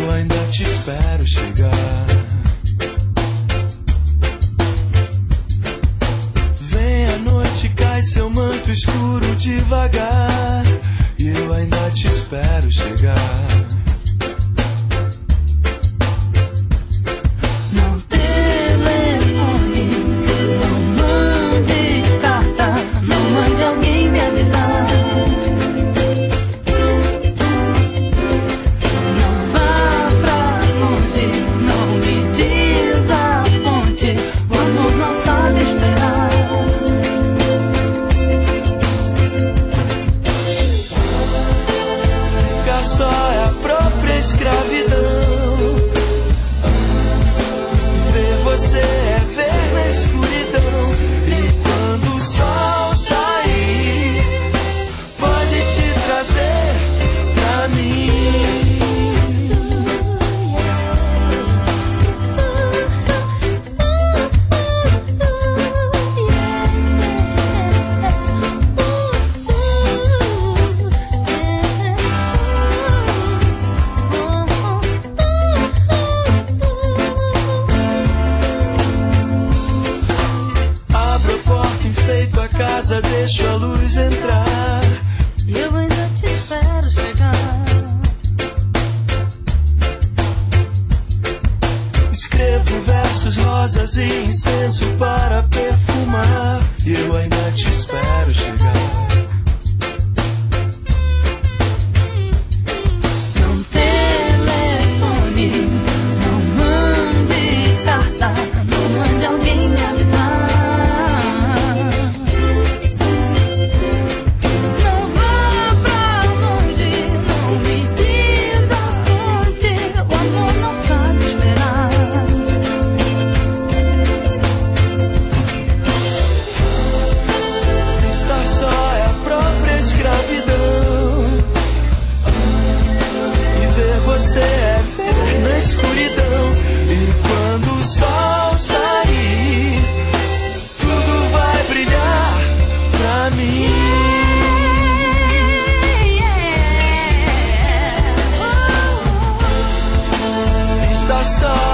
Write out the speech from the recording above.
eu ainda te espero chegar. Vem a noite, cai seu manto escuro devagar, e eu ainda te espero chegar. Escravidão. Ver você é ver na escuridão. E quando o sol sair, pode te trazer pra mim. Deixa a luz entrar, e eu ainda te espero chegar. Escrevo versos, rosas e incenso para perfumar, e eu ainda te espero chegar. Não telefone, não mande carta, não mande alguém me avisar. Você é ver na escuridão. E quando o sol sair, tudo vai brilhar pra mim. Está só